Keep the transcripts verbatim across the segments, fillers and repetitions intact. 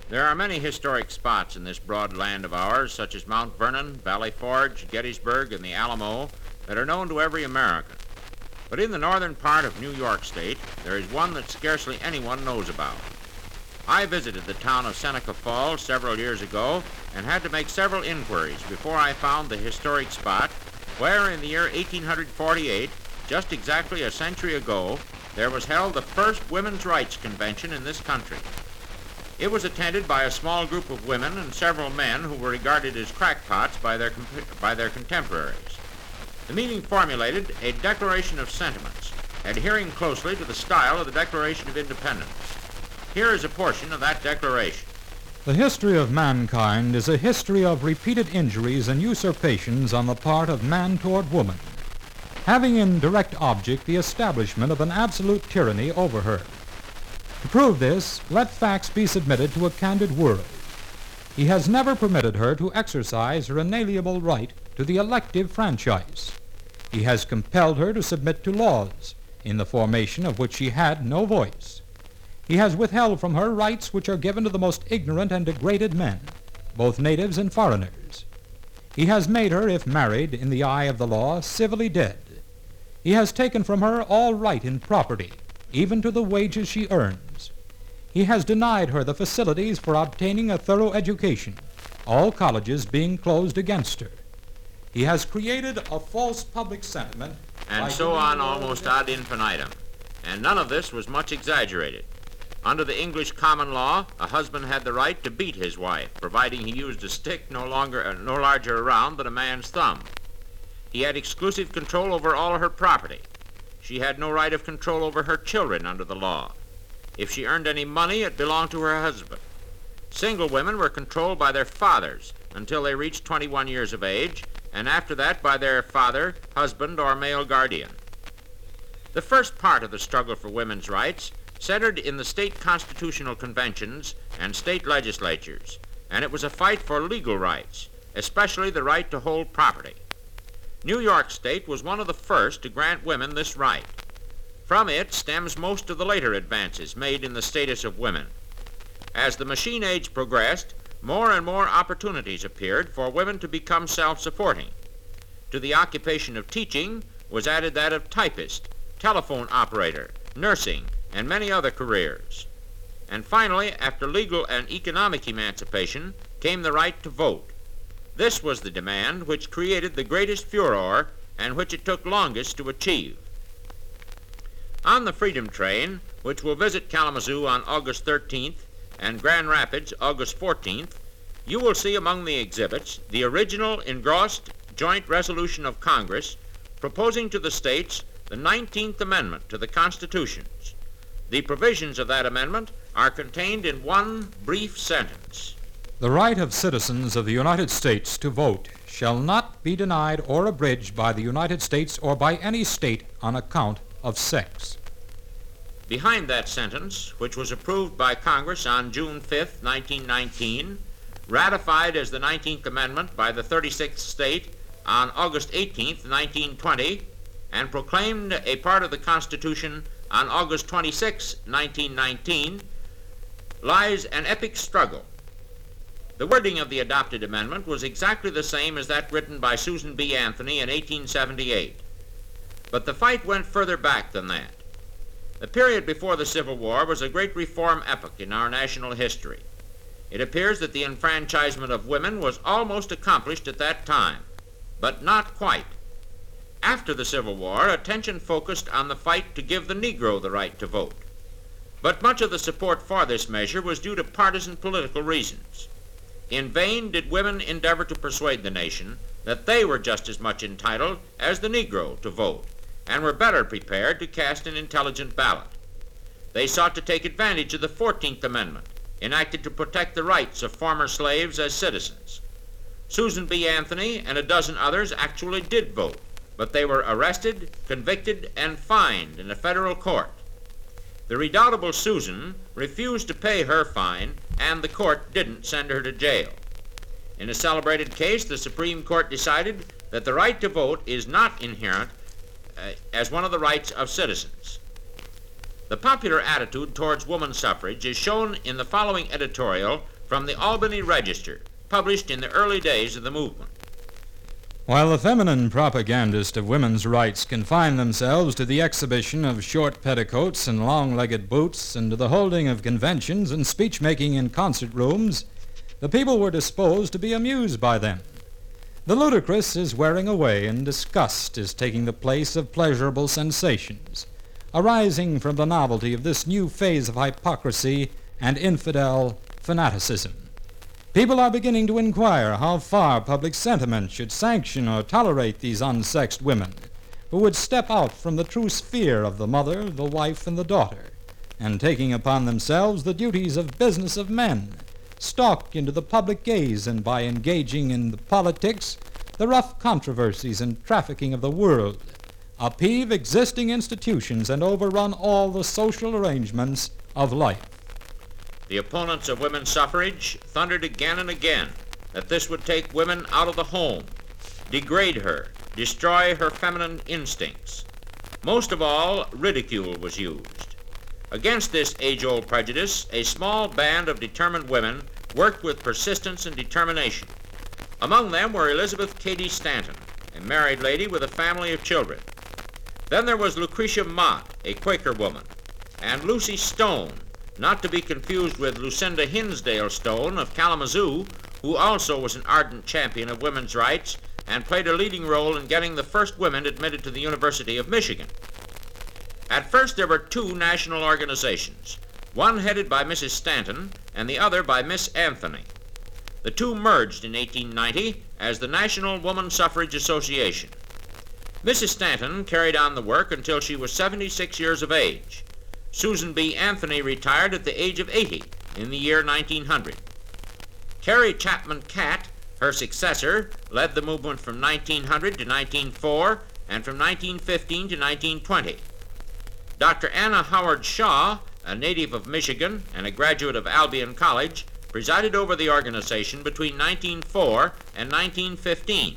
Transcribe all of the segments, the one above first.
There are many historic spots in this broad land of ours, such as Mount Vernon, Valley Forge, Gettysburg, and the Alamo, that are known to every American. But in the northern part of New York State, there is one that scarcely anyone knows about. I visited the town of Seneca Falls several years ago and had to make several inquiries before I found the historic spot where, in the year eighteen forty-eight, just exactly a century ago, there was held the first women's rights convention in this country. It was attended by a small group of women and several men who were regarded as crackpots by their, by their contemporaries. The meeting formulated a declaration of sentiments, adhering closely to the style of the Declaration of Independence. Here is a portion of that declaration. The history of mankind is a history of repeated injuries and usurpations on the part of man toward woman, having in direct object the establishment of an absolute tyranny over her. To prove this, let facts be submitted to a candid world. He has never permitted her to exercise her inalienable right to the elective franchise. He has compelled her to submit to laws, in the formation of which she had no voice. He has withheld from her rights which are given to the most ignorant and degraded men, both natives and foreigners. He has made her, if married, in the eye of the law, civilly dead. He has taken from her all right in property, even to the wages she earns. He has denied her the facilities for obtaining a thorough education, all colleges being closed against her. He has created a false public sentiment. And so on almost ad infinitum. And none of this was much exaggerated. Under the English common law, a husband had the right to beat his wife, providing he used a stick no longer, uh, no larger around than a man's thumb. He had exclusive control over all her property. She had no right of control over her children under the law. If she earned any money, it belonged to her husband. Single women were controlled by their fathers until they reached twenty-one years of age, and after that by their father, husband, or male guardian. The first part of the struggle for women's rights centered in the state constitutional conventions and state legislatures, and it was a fight for legal rights, especially the right to hold property. New York State was one of the first to grant women this right. From it stems most of the later advances made in the status of women. As the machine age progressed, more and more opportunities appeared for women to become self-supporting. To the occupation of teaching was added that of typist, telephone operator, nursing, and many other careers. And finally, after legal and economic emancipation, came the right to vote. This was the demand which created the greatest furor and which it took longest to achieve. On the Freedom Train, which will visit Kalamazoo on August thirteenth and Grand Rapids August fourteenth, you will see among the exhibits the original engrossed joint resolution of Congress proposing to the states the nineteenth Amendment to the Constitutions. The provisions of that amendment are contained in one brief sentence. The right of citizens of the United States to vote shall not be denied or abridged by the United States or by any state on account of sex. Behind that sentence, which was approved by Congress on June fifth, nineteen nineteen, ratified as the nineteenth Amendment by the thirty-sixth state on August eighteenth, nineteen twenty, and proclaimed a part of the Constitution on August twenty-sixth, nineteen nineteen, lies an epic struggle. The wording of the adopted amendment was exactly the same as that written by Susan B. Anthony in eighteen seventy-eight. But the fight went further back than that. The period before the Civil War was a great reform epoch in our national history. It appears that the enfranchisement of women was almost accomplished at that time, but not quite. After the Civil War, attention focused on the fight to give the Negro the right to vote. But much of the support for this measure was due to partisan political reasons. In vain did women endeavor to persuade the nation that they were just as much entitled as the Negro to vote, and were better prepared to cast an intelligent ballot. They sought to take advantage of the fourteenth Amendment, enacted to protect the rights of former slaves as citizens. Susan B. Anthony and a dozen others actually did vote, but they were arrested, convicted, and fined in a federal court. The redoubtable Susan refused to pay her fine, and the court didn't send her to jail. In a celebrated case, the Supreme Court decided that the right to vote is not inherent uh, as one of the rights of citizens. The popular attitude towards woman suffrage is shown in the following editorial from the Albany Register, published in the early days of the movement. While the feminine propagandists of women's rights confined themselves to the exhibition of short petticoats and long-legged boots and to the holding of conventions and speech-making in concert rooms, the people were disposed to be amused by them. The ludicrous is wearing away and disgust is taking the place of pleasurable sensations, arising from the novelty of this new phase of hypocrisy and infidel fanaticism. People are beginning to inquire how far public sentiment should sanction or tolerate these unsexed women, who would step out from the true sphere of the mother, the wife, and the daughter, and taking upon themselves the duties of business of men, stalk into the public gaze and by engaging in the politics, the rough controversies and trafficking of the world, upheave existing institutions and overrun all the social arrangements of life. The opponents of women's suffrage thundered again and again that this would take women out of the home, degrade her, destroy her feminine instincts. Most of all, ridicule was used. Against this age-old prejudice, a small band of determined women worked with persistence and determination. Among them were Elizabeth Cady Stanton, a married lady with a family of children. Then there was Lucretia Mott, a Quaker woman, and Lucy Stone, not to be confused with Lucinda Hinsdale Stone of Kalamazoo, who also was an ardent champion of women's rights and played a leading role in getting the first women admitted to the University of Michigan. At first there were two national organizations, one headed by Missus Stanton and the other by Miss Anthony. The two merged in eighteen ninety as the National Woman Suffrage Association. Missus Stanton carried on the work until she was seventy-six years of age. Susan B. Anthony retired at the age of eighty in the year nineteen hundred. Carrie Chapman Catt, her successor, led the movement from nineteen hundred to nineteen oh four and from nineteen fifteen to nineteen twenty. Doctor Anna Howard Shaw, a native of Michigan and a graduate of Albion College, presided over the organization between nineteen oh four and nineteen fifteen.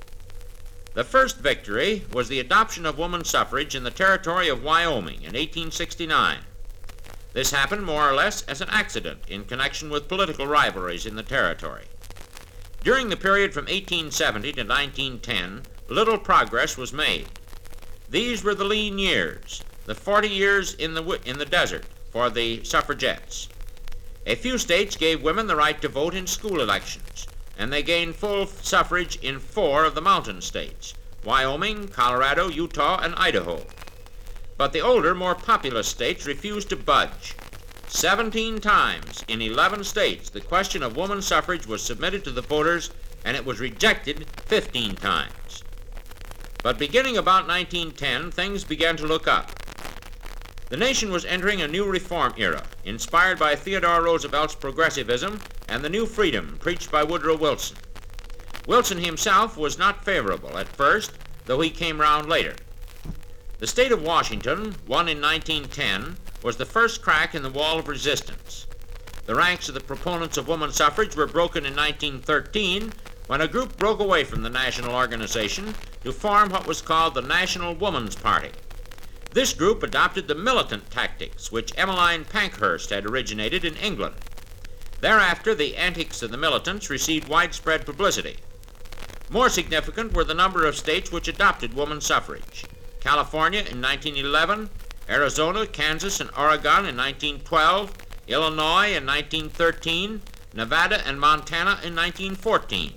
The first victory was the adoption of woman suffrage in the territory of Wyoming in eighteen sixty-nine. This happened more or less as an accident in connection with political rivalries in the territory. During the period from eighteen seventy to nineteen ten, little progress was made. These were the lean years, the forty years in the, in the desert for the suffragettes. A few states gave women the right to vote in school elections, and they gained full suffrage in four of the mountain states, Wyoming, Colorado, Utah, and Idaho. But the older, more populous states refused to budge. Seventeen times in eleven states, the question of woman suffrage was submitted to the voters, and it was rejected fifteen times. But beginning about nineteen ten, things began to look up. The nation was entering a new reform era, inspired by Theodore Roosevelt's progressivism and the new freedom preached by Woodrow Wilson. Wilson himself was not favorable at first, though he came round later. The state of Washington, won in nineteen ten, was the first crack in the wall of resistance. The ranks of the proponents of woman suffrage were broken in nineteen thirteen, when a group broke away from the national organization to form what was called the National Woman's Party. This group adopted the militant tactics which Emmeline Pankhurst had originated in England. Thereafter, the antics of the militants received widespread publicity. More significant were the number of states which adopted woman suffrage: California in nineteen eleven, Arizona, Kansas, and Oregon in nineteen twelve, Illinois in nineteen thirteen, Nevada and Montana in nineteen fourteen.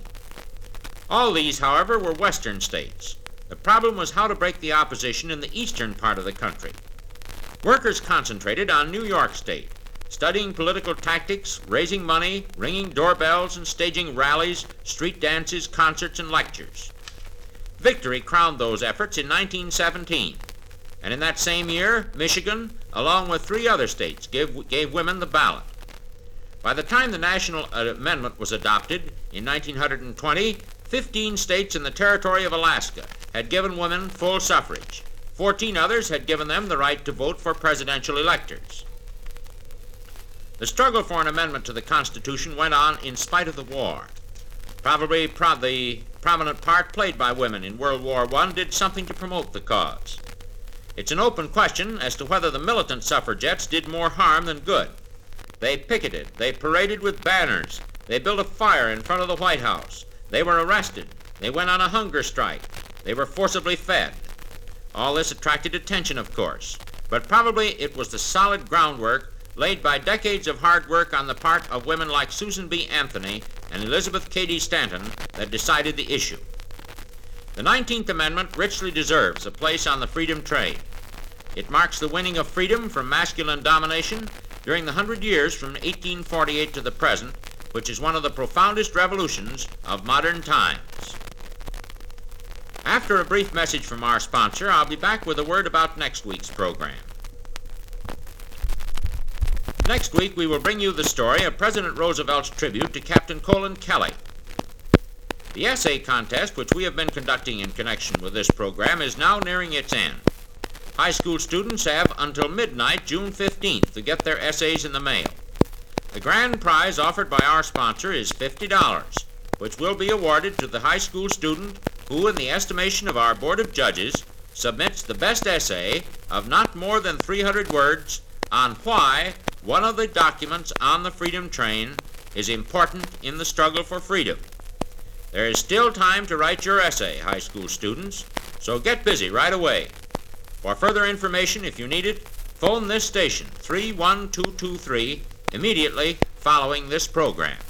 All these, however, were western states. The problem was how to break the opposition in the eastern part of the country. Workers concentrated on New York State, studying political tactics, raising money, ringing doorbells, and staging rallies, street dances, concerts, and lectures. Victory crowned those efforts in nineteen seventeen, and in that same year, Michigan, along with three other states, gave, gave women the ballot. By the time the national amendment was adopted in nineteen twenty, fifteen states in the territory of Alaska had given women full suffrage. Fourteen others had given them the right to vote for presidential electors. The struggle for an amendment to the Constitution went on in spite of the war. Probably pro- the prominent part played by women in World War One did something to promote the cause. It's an open question as to whether the militant suffragettes did more harm than good. They picketed. They paraded with banners. They built a fire in front of the White House. They were arrested. They went on a hunger strike. They were forcibly fed. All this attracted attention, of course, but probably it was the solid groundwork laid by decades of hard work on the part of women like Susan B. Anthony and Elizabeth Cady Stanton that decided the issue. The nineteenth Amendment richly deserves a place on the freedom train. It marks the winning of freedom from masculine domination during the hundred years from eighteen forty-eight to the present, which is one of the profoundest revolutions of modern times. After a brief message from our sponsor, I'll be back with a word about next week's program. Next week, we will bring you the story of President Roosevelt's tribute to Captain Colin Kelly. The essay contest, which we have been conducting in connection with this program, is now nearing its end. High school students have until midnight, June fifteenth, to get their essays in the mail. The grand prize offered by our sponsor is fifty dollars, which will be awarded to the high school student who, in the estimation of our Board of Judges, submits the best essay of not more than three hundred words on why one of the documents on the freedom train is important in the struggle for freedom. There is still time to write your essay, high school students, so get busy right away. For further information, if you need it, phone this station, three one two two three, immediately following this program.